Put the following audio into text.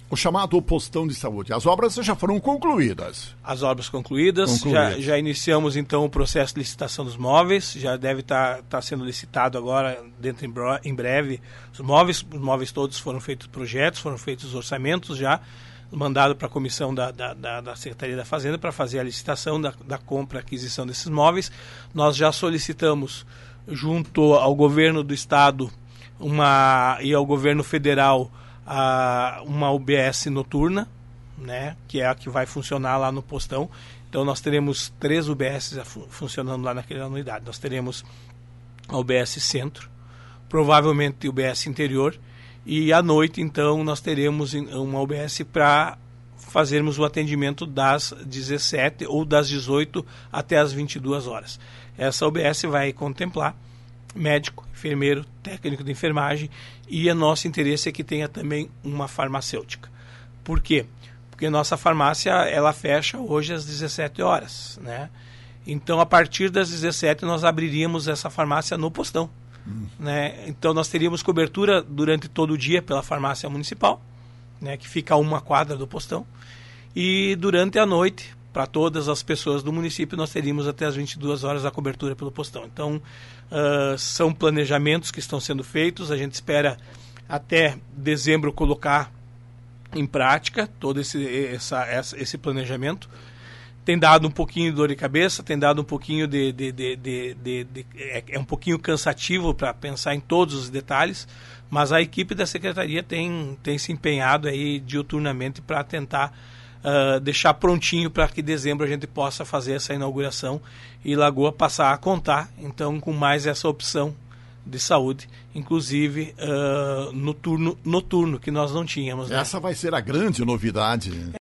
o chamado postão de saúde. As obras já foram concluídas. As obras concluídas. Já iniciamos então o processo de licitação dos móveis, já deve estar sendo licitado agora, em breve, os móveis todos foram feitos projetos, foram feitos os orçamentos já, mandado para a comissão da Secretaria da Fazenda para fazer a licitação da compra e aquisição desses móveis. Nós já solicitamos junto ao governo do estado e ao governo federal uma UBS noturna, né, que é a que vai funcionar lá no postão. Então nós teremos 3 UBS funcionando lá naquela unidade. Nós teremos a UBS Centro, provavelmente a UBS Interior, e à noite então nós teremos uma UBS para fazermos o atendimento das 17 ou das 18 até as 22 horas. Essa UBS vai contemplar médico, enfermeiro, técnico de enfermagem, e nosso interesse é que tenha também uma farmacêutica. Por quê? Porque nossa farmácia ela fecha hoje às 17 horas, né? Então a partir das 17 nós abriríamos essa farmácia no postão, né? Então nós teríamos cobertura durante todo o dia pela farmácia municipal, né, que fica a 1 quadra do postão, e durante a noite, para todas as pessoas do município, nós teríamos até as 22 horas a cobertura pelo postão. Então, são planejamentos que estão sendo feitos. A gente espera até dezembro colocar em prática todo esse planejamento. Tem dado um pouquinho de dor de cabeça, tem dado um pouquinho é um pouquinho cansativo para pensar em todos os detalhes, mas a equipe da Secretaria tem se empenhado aí diuturnamente para tentar deixar prontinho para que em dezembro a gente possa fazer essa inauguração e Lagoa passar a contar, então, com mais essa opção de saúde, inclusive noturno, que nós não tínhamos. Né? Essa vai ser a grande novidade.